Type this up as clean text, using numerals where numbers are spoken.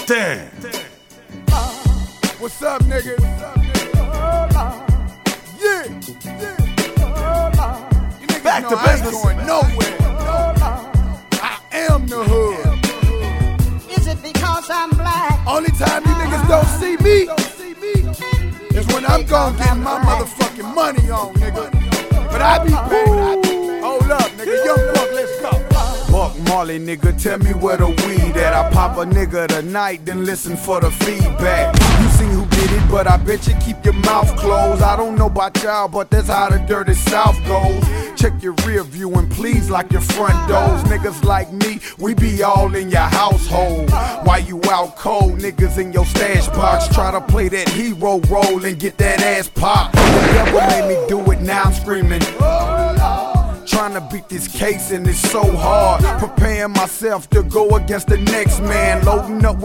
Damn. What's up, nigga? Yeah. You niggas Back know to I ain't business. going nowhere. I am the hood. Is it because I'm black? Only time you niggas don't see me is when I'm gonna get my motherfucking money on, nigga. But I be paid. Hold up, nigga. Young Buck, let's go. Buck Marley, nigga, tell me where the weed at. I pop a nigga tonight, then listen for the feedback. You seen who did it, but I bet you keep your mouth closed. I don't know about y'all, but that's how the dirty South goes. Check your rear view and please lock your front doors. Niggas like me, we be all in your household. While you out cold, niggas in your stash box. Try to play that hero role and get that ass popped. The devil made me do it, now I'm screaming. Trying to beat this case and it's so hard. Preparing myself to go against the next man. Loading up with